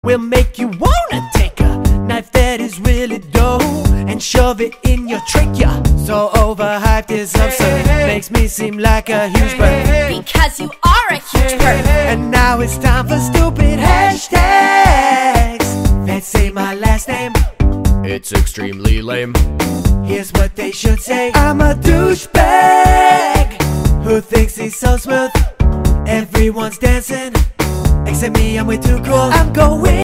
Will make you wanna take a knife that is really dope and shove it in your trachea. So overhyped is absurd, makes me seem like a huge bird. Because you are a huge bird. And now it's time for stupid hashtags that say my last name. It's extremely lame. Here's what they should say: I'm a douchebag who thinks he's so smooth. Everyone's dancing except me, I'm way too cool. I'm going